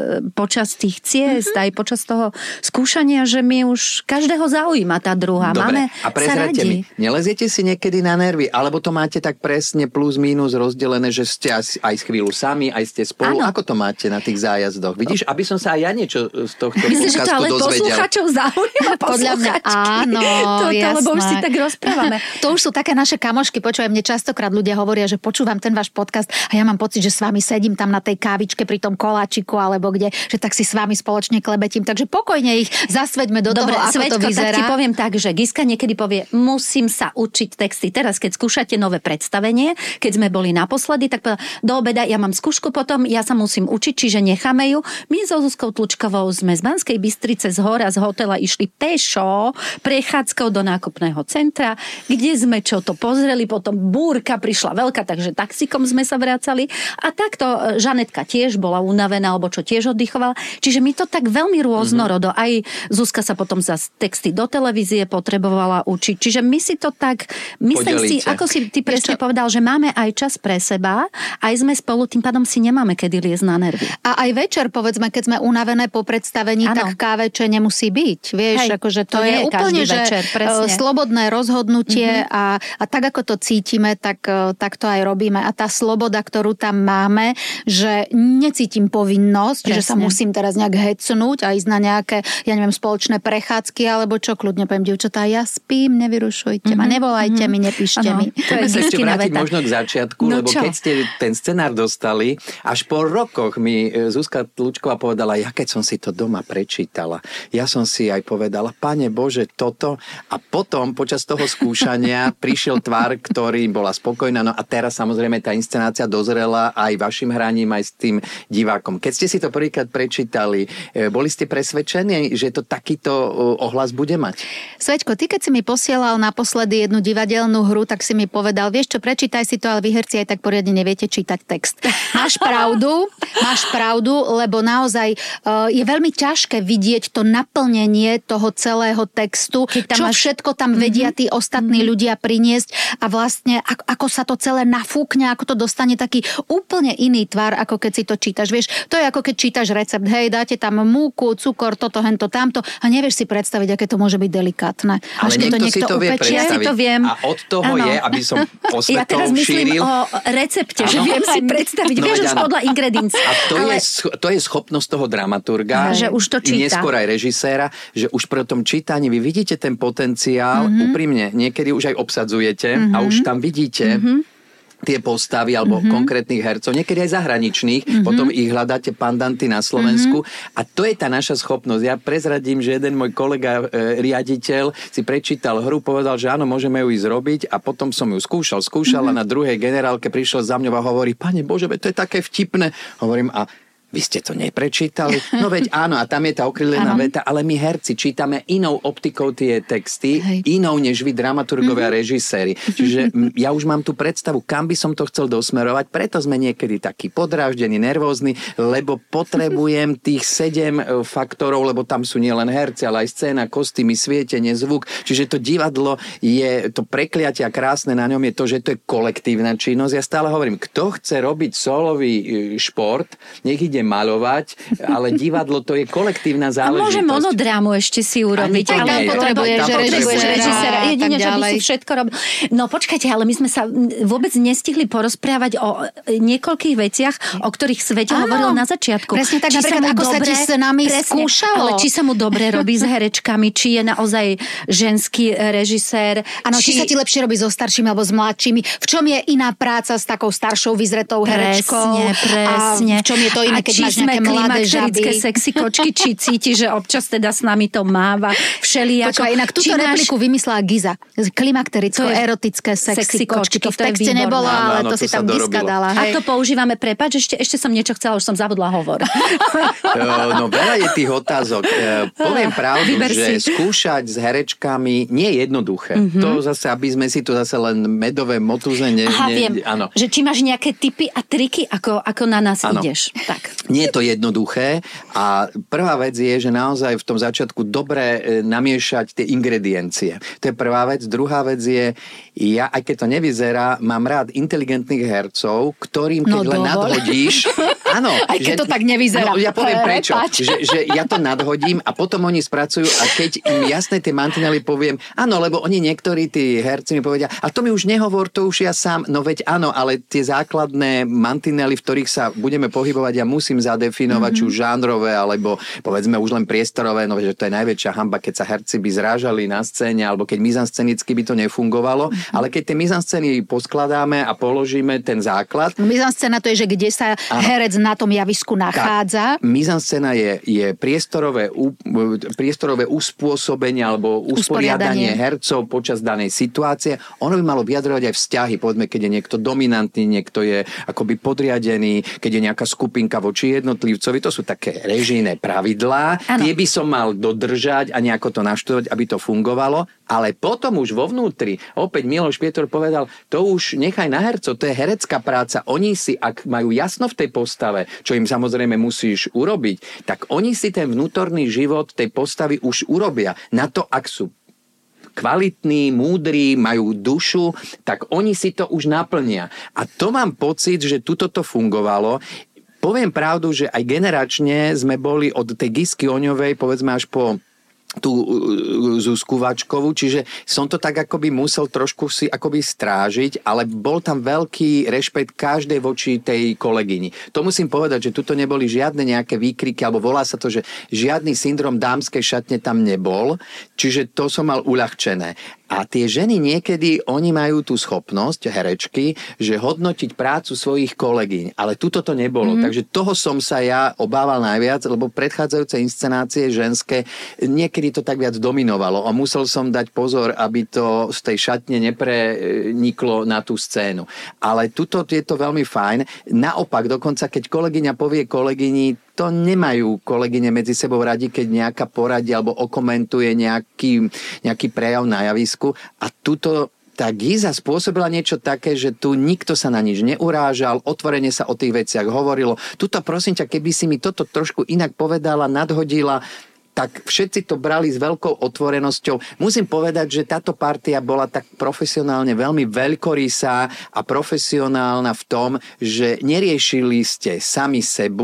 počas tých ciest, aj počas toho skúšania, že my už každého zaujíma tá druhá. Dobre, Máme a prezrate mi, neleziete si niekedy na nervy, alebo to máte tak presne plus minus rozdelené, že ste aj chvíľu sami, aj ste spolu. Ano. Ako to máte na tých zájazdoch? Vidíš, aby som sa aj ja niečo z tohto podcastu dozvedel. Myslíš, že to ale poslucháčov zaujíma? Podľa mňa áno, jasné. Lebo už si tak rozprávame. To už sú také naše kamošky, počúvaj, mne častokrát ľudia hovoria, že počúvam ten váš podcast a ja mám pocit, že s vami sedím tam na tej kávičke pri tom koláčiku alebo kde, že tak si s vami spoločne klebetím. Takže pokojne ich zasveďme do toho, ako Sveďko, to vyzerá. Tak ti poviem tak, že Giska niekedy povie, musím sa učiť texty. Teraz, keď skúšate nové predstavenie, keď sme boli naposledy, tak povedal, do obeda ja mám skúšku potom, ja sa musím učiť, čiže necháme ju. My so Zuzkou Tlučkovou sme z Banskej Bystrice z hora z hotela išli pešo prechádzkou do nákupného centra, kde sme čo to pozreli, potom búrka prišla veľká, takže taxikom sme sa vracali a takto Žanetka tiež bola unavená, alebo čo tiež oddychovala. Čiže my to tak veľmi rôznorodo. Aj Zuzka sa potom za texty do televízie potrebovala učiť. Čiže my si to tak, myslím si, ako si ty presne povedal, že máme aj čas pre seba, aj sme spolu, tým pádom si nemáme kedy liesť na nervy. A aj večer, povedzme, keď sme unavené po predstavení, tak káveče nemusí byť. Vieš, akože to je úplne, že večer, slobodné rozhodnutie a tak, ako to cítime, tak to aj robíme. A tá sloboda, ktorú tam máme, že necítim povinnosť, že sa musím teraz nejak hecnúť a ísť na nejaké, ja neviem, spoločné prechádzky, alebo čo, kľudne poviem, dievčatá, ja spím, nevyrušujte ma, nevolajte mi, nepíšte mi. Chceme sa ešte vrátiť možno k začiatku, lebo keď ste ten scenár dostali, až po rokoch mi Zuzka Tlučková povedala, ja keď som si to doma prečítala, ja som si aj povedala, Pane Bože, toto, a potom počas toho skúšania prišiel tvar, ktorý bola spokojná, no a teraz samozrejme tá inscenácia dozrela aj vašim hraním, aj s tým divákom. Keď ste si to prvýkrát prečítali, boli ste presvedčení, že to takýto ohlas bude mať? Sveďko, ty keď si mi posielal naposledy jednu divadelnú hru, tak si mi mi povedal, vieš čo, prečítaj si to, ale vy herci aj tak poriadne neviete čítať text. Máš pravdu, lebo naozaj je veľmi ťažké vidieť to naplnenie toho celého textu, čo všetko tam vedia tí ostatní ľudia priniesť a vlastne ako sa to celé nafúkne, ako to dostane taký úplne iný tvar, ako keď si to čítaš. Vieš, to je ako keď čítaš recept, hej, dáte tam múku, cukor, toto, hento, tamto a nevieš si predstaviť, aké to môže byť delikátne. Ale niekto si to vie predstaviť. Ja si to viem. A od toho je, aby som osvetou ja teraz myslím šíril. O recepte, že viem si predstaviť. Vieš, už podľa ingrediencií. A to je schopnosť toho dramaturga, že už to číta. Neskôr aj režiséra, že už pri tom čítaní vy vidíte ten potenciál, úprimne, niekedy už aj obsadzujete a už tam vidíte tie postavy alebo konkrétnych hercov, niekedy aj zahraničných, potom ich hľadáte pandanty na Slovensku a to je tá naša schopnosť. Ja prezradím, že jeden môj kolega riaditeľ si prečítal hru, povedal, že áno, môžeme ju ísť robiť a potom som ju skúšal a na druhej generálke prišiel za mňou a hovorí, Pane Bože, to je také vtipné. Hovorím, a vy ste to neprečítali? No veď áno, a tam je tá okrílená veta, ale my herci čítame inou optikou tie texty, inou než vy dramaturgovia a režiséri. Čiže ja už mám tú predstavu, kam by som to chcel dosmerovať, preto sme niekedy takí podráždení, nervózni, lebo potrebujem tých 7 faktorov, lebo tam sú nielen herci, ale aj scéna, kostýmy, svietenie, zvuk. Čiže to divadlo je, to prekliatie a krásne na ňom je to, že to je kolektívna činnosť. Ja stále hovorím, kto chce robiť solový šport, nech ide maľovať, ale divadlo to je kolektívna záležitosť. A môže monodrámu ešte si urobiť, ale potrebuješ režisera. Jedine, že by si všetko robil. No počkajte, ale my sme sa vôbec nestihli porozprávať o niekoľkých veciach, o ktorých Sveťo hovoril na začiatku. Presne tak, napríklad, ako sa ti s nami skúšalo. Ale či sa mu dobre robí s herečkami, či je naozaj ženský režisér. Áno, či sa ti lepšie robí so staršími alebo s mladšími. V čom je iná práca s takou staršou vyzretou herečkou? Presne. A v čom je to iné, keď máš nejaké mladé žaby. Sexy kočky, či cíti, že občas teda s nami to máva všelijako. Počkaj, inak túto repliku vymyslela Giza. Klimaktericko-erotické sexy kočky. To v texte nebolo, ale to si tam Gizka dala. A to používame, prepáč, ešte som niečo chcela, už som zabudla hovor. No veľa je tých otázok. Poviem pravdu, že skúšať s herečkami nie je jednoduché. To zase, aby sme si tu zase len medové motúze viem, že či máš nejaké tipy a triky, ako na nás ideš. Tak. Nie je to jednoduché a prvá vec je, že naozaj v tom začiatku dobre namiešať tie ingrediencie. To je prvá vec. Druhá vec je, ja, aj keď to nevyzerá, mám rád inteligentných hercov, ktorým keď len nadhodíš... Áno. Aj keď to tak nevyzerá. No, ja poviem prečo. Že ja to nadhodím a potom oni spracujú a keď im jasné tie mantinely poviem, áno, lebo oni niektorí tí herci mi povedia, a to mi už nehovor, to už ja sám, no veď áno, ale tie základné mantinely, v ktorých sa budeme pohybovať, ja musím zadefinovať, či už žánrové, alebo povedzme už len priestorové, no že to je najväčšia hanba, keď sa herci by zrážali na scéne, alebo keď mizanscenicky by to nefungovalo, ale keď tie mizanscény poskladáme a položíme ten základ. Mizanscéna to je, že kde sa herec na tom javisku nachádza. Mizanscéna je priestorové uspôsobenie alebo usporiadanie hercov počas danej situácie. Ono by malo vyjadrovať aj vzťahy, povedzme, keď je niekto dominantný, niekto je akoby podriadený, keď je nejaká skupinka voči jednotlivcovi, to sú také režijné pravidlá. Tie by som mal dodržať a nejako to naštudovať, aby to fungovalo, ale potom už vo vnútri, opäť Miloš Pietor povedal, to už nechaj na hercov, to je herecká práca. Oni si, ak majú jasno v tej postave, čo im samozrejme musíš urobiť, tak oni si ten vnútorný život tej postavy už urobia. Na to, ak sú kvalitní, múdri, majú dušu, tak oni si to už naplnia. A to mám pocit, že tuto to fungovalo. Poviem pravdu, že aj generačne sme boli od tej Gisky Oňovej, povedzme až po tú Zuzku Vačkovú, čiže som to tak akoby musel trošku si akoby strážiť, ale bol tam veľký rešpekt každej voči tej kolegyni. To musím povedať, že tuto neboli žiadne nejaké výkriky, alebo volá sa to, že žiadny syndrom dámskej šatne tam nebol, čiže to som mal uľahčené. A tie ženy niekedy, oni majú tú schopnosť, herečky, že hodnotiť prácu svojich kolegyň. Ale tuto to nebolo. Takže toho som sa ja obával najviac, lebo predchádzajúce inscenácie ženské, niekedy to tak viac dominovalo. A musel som dať pozor, aby to z tej šatne nepreniklo na tú scénu. Ale tuto je to veľmi fajn. Naopak, dokonca keď kolegyňa povie kolegyni, to nemajú kolegyne medzi sebou radi, keď nejaká poradí alebo okomentuje nejaký prejav na javisku. A tuto tá Giza spôsobila niečo také, že tu nikto sa na nič neurážal, otvorene sa o tých veciach hovorilo. Tuto prosím ťa, keby si mi toto trošku inak povedala, nadhodila, tak všetci to brali s veľkou otvorenosťou. Musím povedať, že táto partia bola tak profesionálne veľmi veľkorysá a profesionálna v tom, že neriešili ste sami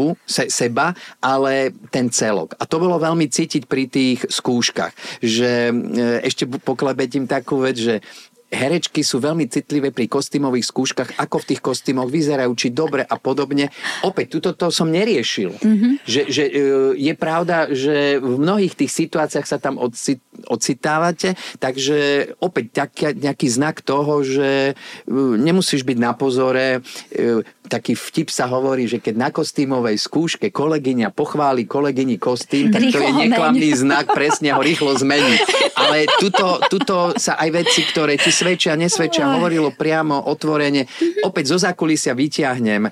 seba, ale ten celok. A to bolo veľmi cítiť pri tých skúškach. Že ešte poklebetím takú vec, že herečky sú veľmi citlivé pri kostýmových skúškach, ako v tých kostýmoch vyzerajú, či dobre a podobne. Opäť, to som neriešil. Že je pravda, že v mnohých tých situáciách sa tam ocitávate, takže opäť nejaký znak toho, že nemusíš byť na pozore. Taký vtip sa hovorí, že keď na kostýmovej skúške kolegyňa pochváli kolegyni kostým, tak to je neklamný znak, presne ho rýchlo zmení. Ale tuto sa aj veci, ktoré ti svedčia, nesvedčia, hovorilo priamo, otvorene. Opäť zo zákulisia vyťahnem.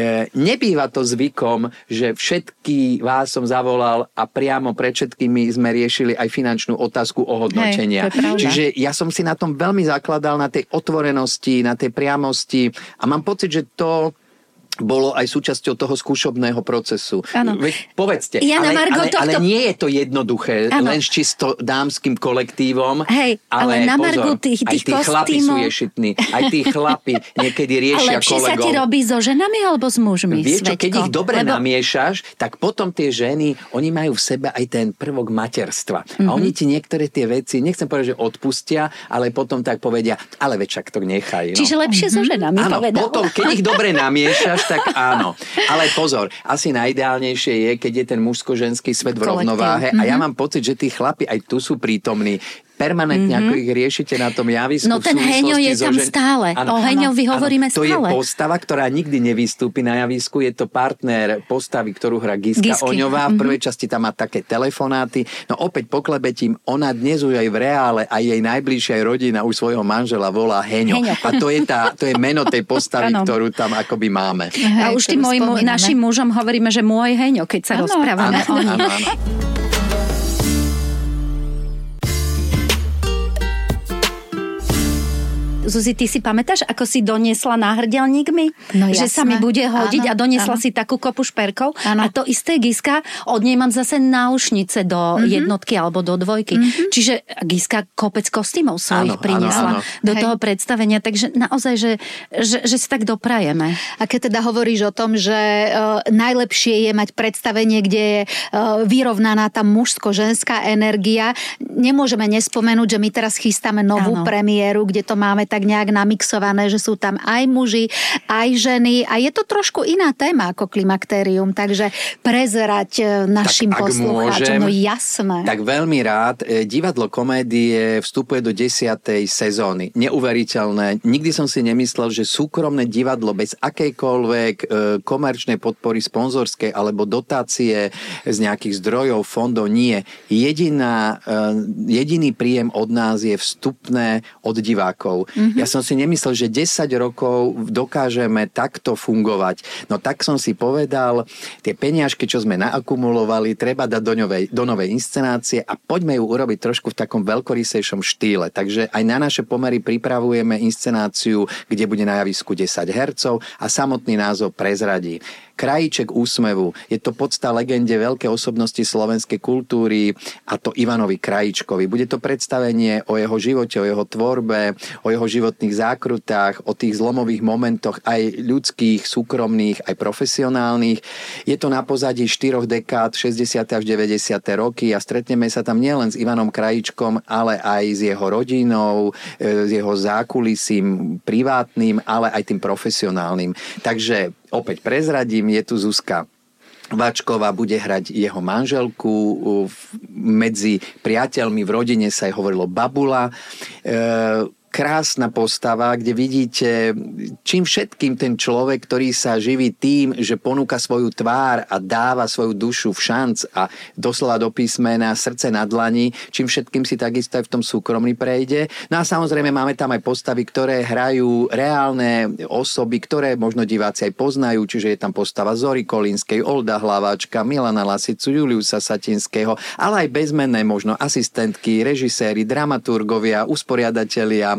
Nebýva to zvykom, že všetky vás som zavolal a priamo pred všetkými sme riešili aj finančnú otázku ohodnotenia. Čiže ja som si na tom veľmi zakladal, na tej otvorenosti, na tej priamosti a mám pocit, že to bolo aj súčasťou toho skúšobného procesu. Povedzte, ale nie je to jednoduché, len s čisto dámskym kolektívom. Hej, ale na margu tých aj tí chlapi sú ješitní, aj tí chlapi niekedy riešia kolegov. Ale či sa ti robí so ženami alebo s mužmi? Vieš čo, keď ich dobre namiešaš, tak potom tie ženy, oni majú v sebe aj ten prvok materstva. A oni ti niektoré tie veci, nechcem povedať, že odpustia, ale potom tak povedia, ale večak to nechaj. No. Čiže lepšie so ženami, povedal. Áno, potom, keď ich dobre namiešaš, tak áno. Ale pozor, asi najideálnejšie je, keď je ten mužsko-ženský svet v rovnováhe a ja mám pocit, že tí chlapi aj tu sú prítomní. Permanentne, ako ich riešite na tom javisku. No ten Heňo je tam stále. O Heňovi hovoríme stále. To je postava, ktorá nikdy nevystúpi na javisku. Je to partner postavy, ktorú hrá Giska Oňová. V prvej časti tam má také telefonáty. No opäť poklebetím, ona dnes už aj v reále, aj jej najbližšia rodina už svojho manžela volá Heňo. A to je meno tej postavy, ktorú tam akoby máme. A už tým našim mužom hovoríme, že môj Heňo, keď sa rozprávame o nich. Zuzi, ty si pamätáš, ako si doniesla náhrdelníkmi? No, že sa mi bude hodiť a doniesla si takú kopu šperkov. A to isté Giska, od nej mám zase náušnice do jednotky alebo do dvojky. Čiže Giska kopec kostýmov svojich priniesla do toho predstavenia. Takže naozaj, že si tak doprajeme. A keď teda hovoríš o tom, že najlepšie je mať predstavenie, kde je vyrovnaná tá mužsko-ženská energia, nemôžeme nespomenúť, že my teraz chystáme novú premiéru, kde to máme tak nejak namixované, že sú tam aj muži, aj ženy a je to trošku iná téma ako klimaktérium, takže prezerať našim poslucháčom, no jasné. Tak veľmi rád. Divadlo komédie vstupuje do 10. sezóny. Neuveriteľné. Nikdy som si nemyslel, že súkromné divadlo bez akejkoľvek komerčnej podpory, sponzorskej alebo dotácie z nejakých zdrojov, fondov nie. Jediný príjem od nás je vstupné od divákov. Ja som si nemyslel, že 10 rokov dokážeme takto fungovať. No tak som si povedal, tie peniažky, čo sme naakumulovali, treba dať do novej inscenácie a poďme ju urobiť trošku v takom veľkorysejšom štýle. Takže aj na naše pomery pripravujeme inscenáciu, kde bude na javisku 10 hercov a samotný názov prezradí. Krajíček úsmevu. Je to podsta legende veľkej osobnosti slovenskej kultúry a to Ivanovi Krajíčkovi. Bude to predstavenie o jeho živote, o jeho tvorbe, o jeho životných zákrutách, o tých zlomových momentoch aj ľudských, súkromných, aj profesionálnych. Je to na pozadí 4 dekád, 60. až 90. roky a stretneme sa tam nielen s Ivanom Krajíčkom, ale aj s jeho rodinou, s jeho zákulisím privátnym, ale aj tým profesionálnym. Takže opäť prezradím, je tu Zuzka Vačková, bude hrať jeho manželku, medzi priateľmi v rodine sa jej hovorilo Babula. Krásna postava, kde vidíte, čím všetkým ten človek, ktorý sa živí tým, že ponúka svoju tvár a dáva svoju dušu v šanc a doslova do písmena, srdce na dlani, čím všetkým si takisto aj v tom súkromí prejde. No a samozrejme máme tam aj postavy, ktoré hrajú reálne osoby, ktoré možno diváci aj poznajú, čiže je tam postava Zory Kolínskej, Olda Hlaváčka, Milana Lasicu, Juliusa Satinského, ale aj bezmenné možno asistentky, režiséri, dramaturgovia, usporiadatelia,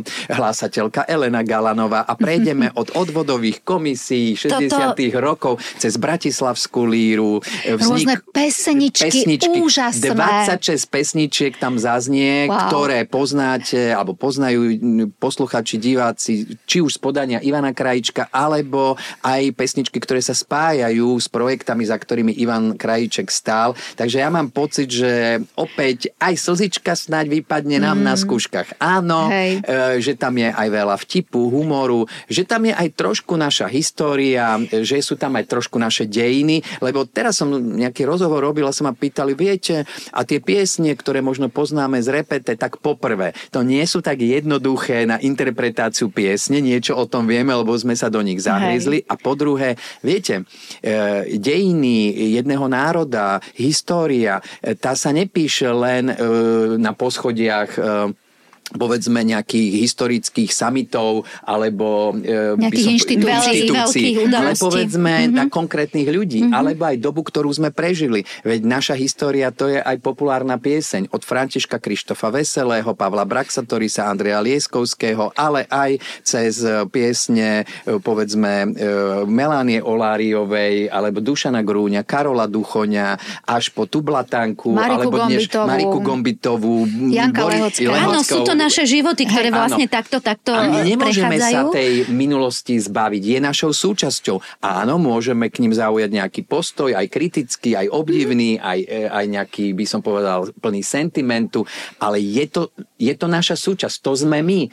hlásateľka Elena Galanová a prejdeme od odvodových komisí 60. rokov cez Bratislavskú líru. Rôzne pesničky, úžasné. 26 pesničiek tam zaznie, ktoré poznáte, alebo poznajú posluchači, diváci, či už z podania Ivana Krajíčka, alebo aj pesničky, ktoré sa spájajú s projektami, za ktorými Ivan Krajíček stál. Takže ja mám pocit, že opäť aj slzička snáď vypadne nám na skúškach. Áno, že tam je aj veľa vtipu, humoru, že tam je aj trošku naša história, že sú tam aj trošku naše dejiny, lebo teraz som nejaký rozhovor robil a sa ma pýtali, viete, a tie piesne, ktoré možno poznáme z repete, tak poprvé, to nie sú tak jednoduché na interpretáciu piesne, niečo o tom vieme, lebo sme sa do nich zahryzli. A po druhé, viete, dejiny jedného národa, história, tá sa nepíše len na poschodiach povedzme nejakých historických samitov alebo nejakých inštitúcií, ale povedzme na konkrétnych ľudí, alebo aj dobu, ktorú sme prežili. Veď naša história, to je aj populárna pieseň od Františka Krištofa Veselého, Pavla Braxatorisa, Andreja Lieskovského, ale aj cez piesne povedzme Melánie Oláriovej alebo Dušana Grúňa, Karola Duchoňa, až po Tublatanku, alebo dnes Mariku Gombitovú, Janka Lehockou. Naše životy, ktoré vlastne takto a my nemôžeme prechádzajú. sa tej minulosti zbaviť. Je našou súčasťou. Áno, môžeme k ním zaujať nejaký postoj, aj kritický, aj obdivný, aj nejaký, by som povedal, plný sentimentu, ale je to naša súčasť. To sme my.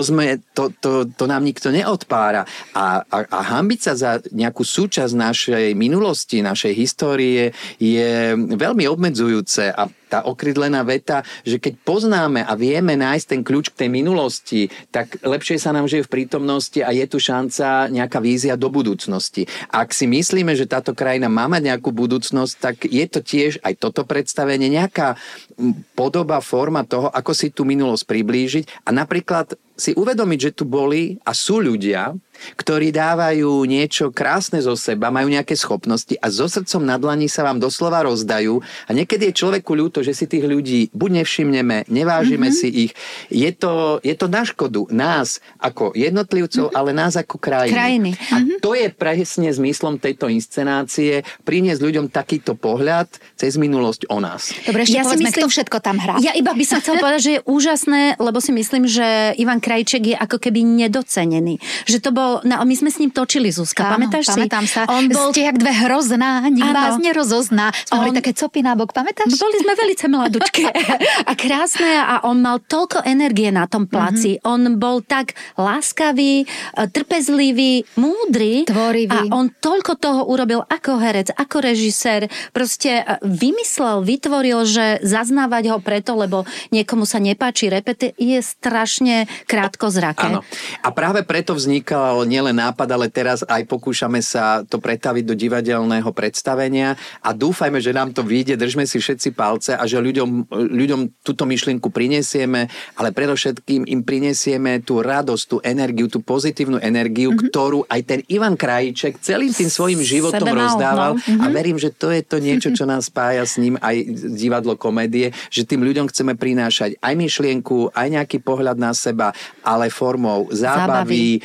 To nám nikto neodpára. A hanbiť sa za nejakú súčasť našej minulosti, našej histórie je veľmi obmedzujúce a tá okrydlená veta, že keď poznáme a vieme nájsť ten kľúč k tej minulosti, tak lepšie sa nám žije v prítomnosti a je tu šanca nejaká vízia do budúcnosti. Ak si myslíme, že táto krajina má mať nejakú budúcnosť, tak je to tiež aj toto predstavenie, nejaká podoba, forma toho, ako si tú minulosť priblížiť a napríklad si uvedomiť, že tu boli a sú ľudia, ktorí dávajú niečo krásne zo seba, majú nejaké schopnosti a so srdcom na dlani sa vám doslova rozdajú a niekedy je človeku ľúto, že si tých ľudí buď nevšimneme, nevážime si ich. Je to na škodu nás ako jednotlivcov, ale nás ako krajiny. A to je presne zmyslom tejto inscenácie, priniesť ľuďom takýto pohľad cez minulosť o nás. Dobre, ešte povedzme, kto všetko tam hrá. Ja iba by som chcel povedať, že je úžasné, lebo si myslím, že Ivan Krajíček je ako keby nedocenený. Že to bol, my sme s ním točili, Zuzka, pamätáš si? Pamätám sa. Ste jak dve hrozná, nik vás nerozozná. Sme také copy na bok, pamätáš? Boli sme velice mladučké a krásne a on mal toľko energie na tom placi. On bol tak láskavý, trpezlivý, múdry. Tvorivý. A on toľko toho urobil ako herec, ako režisér. Proste vymyslel, vytvoril, že zaznávať ho preto, lebo niekomu sa nepáči repete, je strašne krátkozraké. Áno. A práve preto vznikal nielen nápad, ale teraz aj pokúšame sa to pretaviť do divadelného predstavenia a dúfajme, že nám to vyjde, držme si všetci palce a že ľuďom túto myšlienku prinesieme, ale predovšetkým im prinesieme tú radosť, tú energiu, tú pozitívnu energiu, ktorú aj ten Ivan Krajíček celým tým svojim životom rozdával a verím, že to je to niečo, čo nás spája s ním aj divadlo komédie, že tým ľuďom chceme prinášať aj myšlienku, aj nejaký pohľad na seba, ale formou zábavy,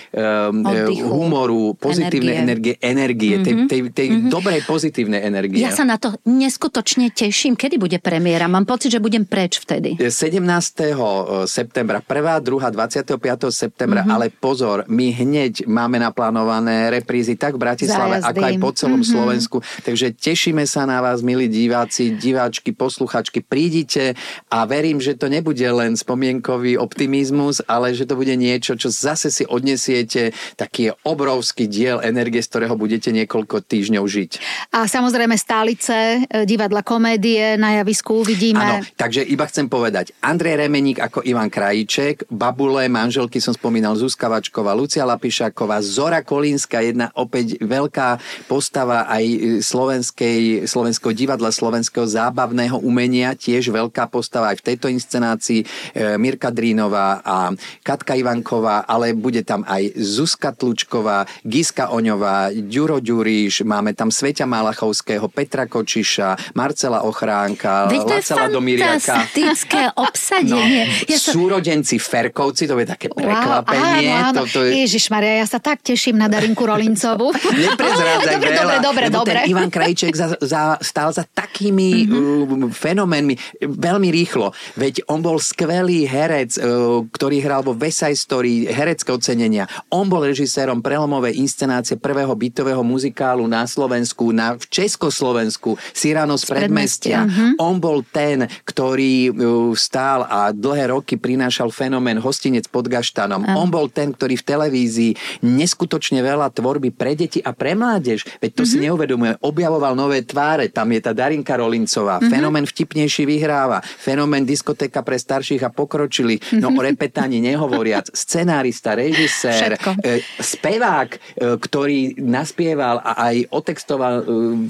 humoru, pozitívnej energie, tej dobrej pozitívnej energie. Ja sa na to neskutočne teším. Kedy bude premiéra? Mám pocit, že budem preč vtedy. 17. septembra, 1., 2., 25. septembra, ale pozor, my hneď máme naplánované reprízy tak v Bratislave, ako aj po celom Slovensku. Takže tešíme sa na vás, milí diváci, diváčky, posluchačky. Prídite a verím, že to nebude len spomienkový optimizmus, ale že to bude niečo, čo zase si odnesiete, taký obrovský diel energie, z ktorého budete niekoľko týždňov žiť. A samozrejme stálice divadla komédie na javisku uvidíme. Áno, takže iba chcem povedať, Andrej Remeník ako Ivan Krajíček, babule, manželky som spomínal, Zuzka Vačková, Lucia Lapišáková, Zora Kolínska, jedna opäť veľká postava aj slovenského divadla, slovenského zábavného umenia, tiež veľká postava aj v tejto inscenácii, Mirka Drínová a Katka Ivanková, ale bude tam aj Zuzka Zuzka Tlučková, Giska Oňová, Ďuro Ďuriš, máme tam Sveťa Malachovského, Petra Kočiša, Marcela Ochránka, Lacela Domiriaka. Fantastické obsadenie. Súrodenci Ferkovci, to je také prekvapenie. Áno. Ježišmaria, ja sa tak teším na Darinku Rolincovú. Neprezrádzaj veľa. Dobre. Ten Ivan Krajček stál za takými fenoménmi veľmi rýchlo. Veď on bol skvelý herec, ktorý hral vo West Side Story, herecké ocenenia. On bol režisérom prelomovej inscenácie prvého bytového muzikálu na Slovensku, v Československu, Cyrano z predmestia. On bol ten, ktorý stál a dlhé roky prinášal fenomén Hostinec pod Gaštanom. On bol ten, ktorý v televízii neskutočne veľa tvorby pre deti a pre mládež. Veď to si neuvedomuje. Objavoval nové tváre. Tam je tá Darinka Rolincová. Fenomén Vtipnejší vyhráva. Fenomén Diskotéka pre starších a pokročilých. No o repetáni nehovoriac. Scenárista, režisér, spevák, ktorý naspieval a aj otextoval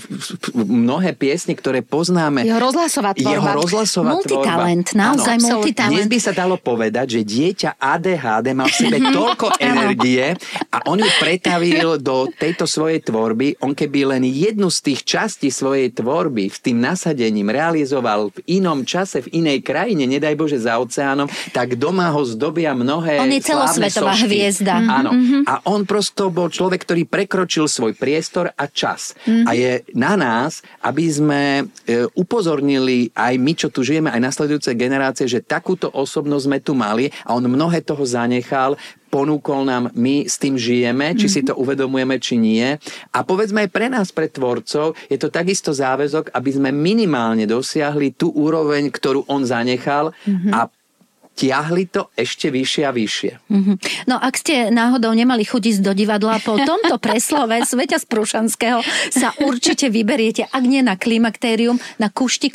mnohé piesne, ktoré poznáme. Jeho rozhlasová tvorba. Multitalent, naozaj multitalent. Dnes by sa dalo povedať, že dieťa ADHD mal v sebe toľko energie a on ju pretavil do tejto svojej tvorby. On keby len jednu z tých častí svojej tvorby s tým nasadením realizoval v inom čase, v inej krajine, nedaj Bože za oceánom, tak doma ho zdobia mnohé on je celosvetová hviezda. Áno. A on prosto bol človek, ktorý prekročil svoj priestor a čas. A je na nás, aby sme upozornili aj my, čo tu žijeme, aj nasledujúce generácie, že takúto osobnosť sme tu mali a on mnohé toho zanechal, ponúkol nám, my s tým žijeme, či si to uvedomujeme, či nie. A povedzme aj pre nás, pre tvorcov, je to takisto záväzok, aby sme minimálne dosiahli tú úroveň, ktorú on zanechal a tiahli to ešte vyššie a vyššie. No ak ste náhodou nemali chuť ísť do divadla, po tomto preslove Sveťa z Prušanského sa určite vyberiete, ak nie na Klimaktérium, na Kuštík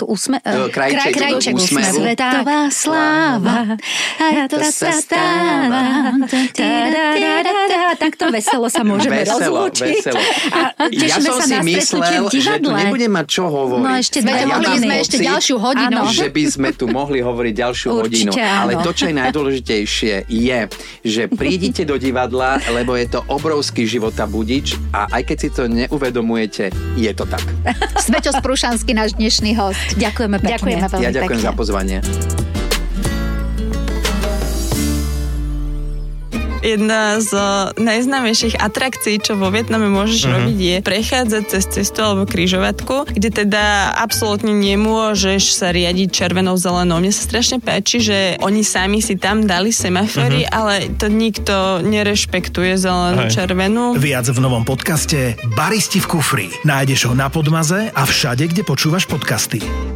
Krajček úsmevu. Svetová sláva. Takto veselo sa môžeme rozlúčiť. Ja som si myslel, že tu nebudem mať čo hovoriť. No ešte ešte ďalšiu hodinu. Že by sme tu mohli hovoriť ďalšiu hodinu. Ale to, čo je najdôležitejšie, je, že prídite do divadla, lebo je to obrovský života budič a aj keď si to neuvedomujete, je to tak. Sveťo Sprušanský, náš dnešný host. Ďakujeme pekne. Ďakujeme veľmi Ja ďakujem pekne za pozvanie. Jedna z najznámejších atrakcií, čo vo Vietname môžeš robiť, je prechádzať cez cestu alebo križovatku, kde teda absolútne nemôžeš sa riadiť červenou, zelenou. Mne sa strašne páči, že oni sami si tam dali semafory, ale to nikto nerešpektuje zelenú, červenú. Viac v novom podcaste Baristi v kufri. Nájdeš ho na Podmaze a všade, kde počúvaš podcasty.